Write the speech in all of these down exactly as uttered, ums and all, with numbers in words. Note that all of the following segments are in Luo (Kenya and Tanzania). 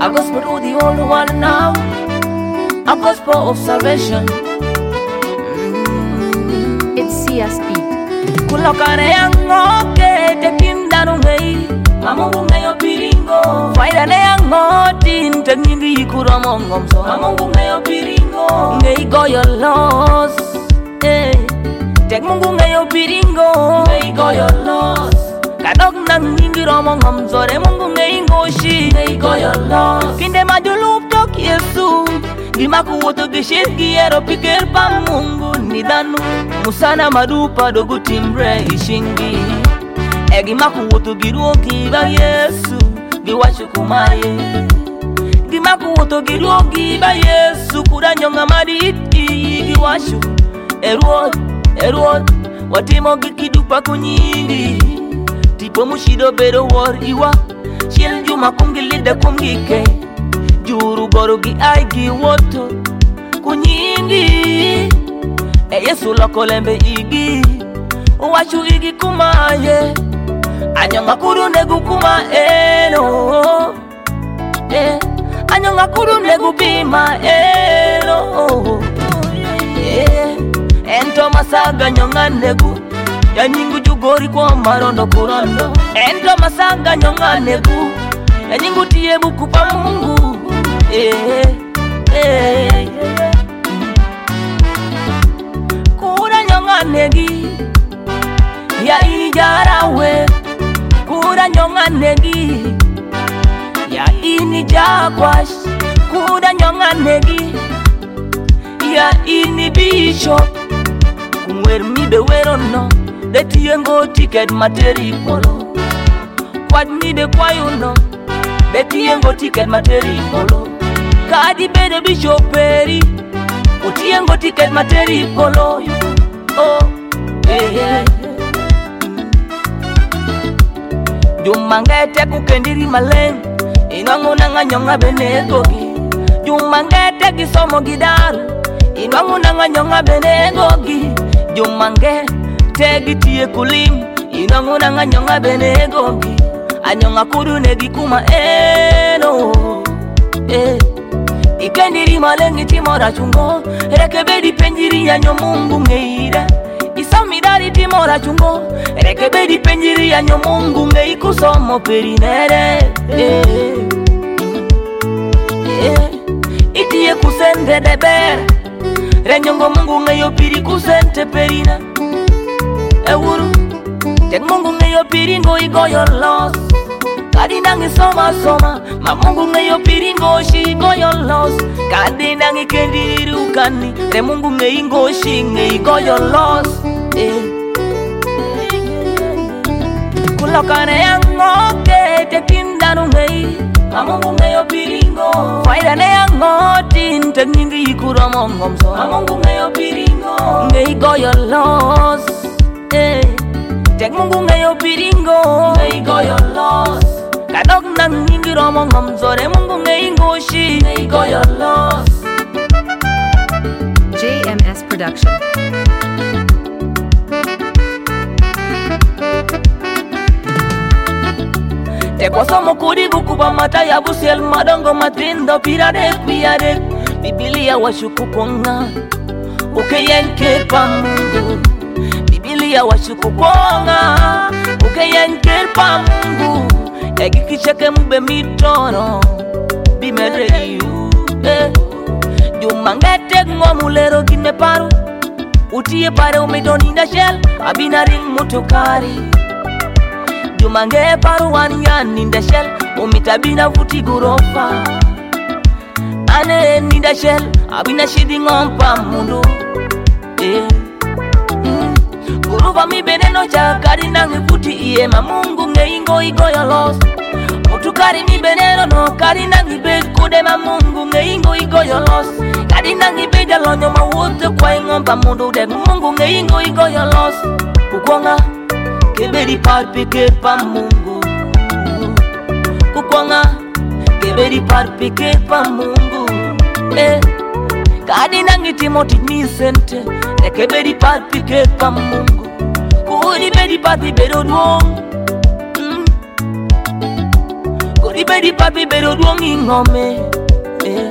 A gospel to the old one now, a gospel of salvation. Mm-hmm. It's C S P. Kulokane yango ke te kindanu ngei, mamungu ngeyo piringo. Faida ne yango tin te ngingi ikura mongomso, mamungu ngeyo piringo. Ngei goyo los, eh. Tek mungu ngeyo piringo, ngei goyo los. Kadok nang ngingi romo ngomzore mungu ngei ngoshi, ngei goyo los. Kinde majulup tok Yesu, gimaku woto gishir giero piker pa mungu nidanu. Musana madupa dogu timbre ishingi, gimaku woto giruogi ba Yesu, giwashu kumaye. Gimaku woto giruogi ba Yesu, kuranyonga maditi giwashu. Eruot, eruot, watimo gikidupa kunyindi. Tipo mushido bedo war iwa, shil juma kumgilida kumgike. Juru goro gi ai gi woto kunyingi. E Yesu loko lembe igi, uwachu igi kumaye. Anyonga kuru negu kuma eno, eh. Anyonga kuru negu bima eno, eh. Ento masaga nyonga negu, ya nyingu jugori kwa marondo kurondo. Ento masaga nyonga negu, ya nyingu tiye buku pa mungu, eh, eh. Kura nyonga negi, ya ijarawe. Kura nyonga negi, ya ini jagwash. Kura nyonga negi, ya ini bishop. Kumwer mi be wero no, de tiengo ticket materi polo. Kwad mi de kwayo no, de tiengo ticket materi polo. Kadi be de bishoperi, o tiengo ticket materi polo. Oh, eh, eh. Jumangete kukendiri maleng, inwangu nanga nyonga benegogi. Jumangete kisomo gidaru, inwangu nanga nyonga benegogi. Jumange tegi tie kulim, inwangu nanga nyonga benegogi. Anyonga kuru negi kuma eno, eh. Ikendiri malengi timora chungo, rekebedi penjiri ya nyomungu ngeira. Isamidari timora chungo, rekebedi penjiri ya nyomungu ngei kusomo perinere, eh. Eh. Itie kusende deber, renyongo mungu ngeyo piri kusente perina. Ewuru, tek mungu ngeyo piringo igoyo los. Kadi nangi soma soma, ma mungu ngeyo piringo shi goyo los. Kadi nangi kendiri ukani, re mungu ngeyi ngoshi ngeyi goyo los, eh. Kulokane yango ke te kindanu ngeyi, ma mungu ngeyo piringo. Faida ne yango tin te ngingi ikura mongomso, ma mungu ngeyo piringo. Ngeyi goyo los, eh. Tek mungu ngeyo piringo, ngeyi goyo los. Kadok nang ngingi romo ngomzore mungu ngeyi ngoshi, ngeyi goyo los. J M S Production. Tekwa somo kurigu kuba mata ya busiel madongo matindo pirade piade. Biblia washuku konga, ukeyenke pa mungu. Biblia washuku konga, ukeyenke pa mungu. Egikishake mbe mitono, bimere yu, eh. Jumangete ngomulero gine paru, utie pare umidoni na shell, abinaring mutokari. Jumange paru wanyani nda shell, umitabina futi gurofa. Ane ninda shell, abina shidi ngompa mundu, eh. Mm. Gurufa mi beneno chakari nangi futi iye mamungu ngeingo igoyo los. Mutukari mi beneno no kari nangi bed kude mamungu ngeingo igoyo los. Kari nangi beda lonyo mawute kwa ingompa mundu de mungu ngeingo igoyo los. Kukonga kebedi parpe kepa mungu. Kukonga kebedi parpe kepa mungu, eh. Kadi nangi Timothy Nisente, rekebedi parpe kepa mungu. Kuri bedi parpe bedo duong, mm. Ibedi papi bedo duongi ngome eh.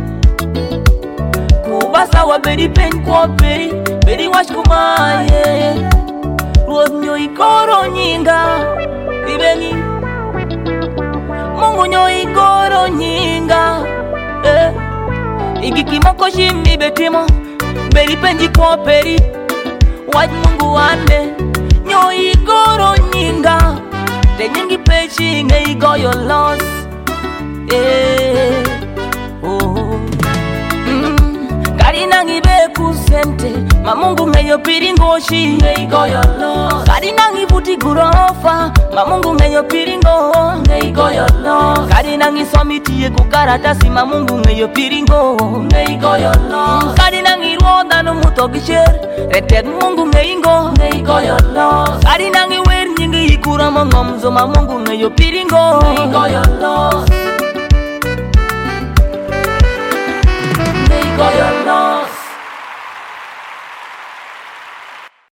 Kubasa wa bedi pen kwa bedi Bedi wash kumaye Ruoth nyo ikoro nyinga Ibengi Mungu nyo ikoro nyinga eh. Igikimoko shimi betimo Bedi penji kwa peri Waj Mungu ande Nyo ikoro nyinga Te nyingi pechi nge igoyo loss eh. Oh. Mm. Gari nangi beku sente Ma Mungu ngeyo piringoshi nge igoyo loss Gari nangi buti gurofa Ma Mungu ngeyo piringo nge igoyo loss Gari nangi somitiye kukaratasi Ma Mungu ngeyo piringo nge igoyo loss Gari nangi ruoda no mutogisher Retek Mungu nge ingo nge igoyo loss Gari nangi wer nyingi ikura mongomzo Ma Mungu ngeyo piringo nge igoyo loss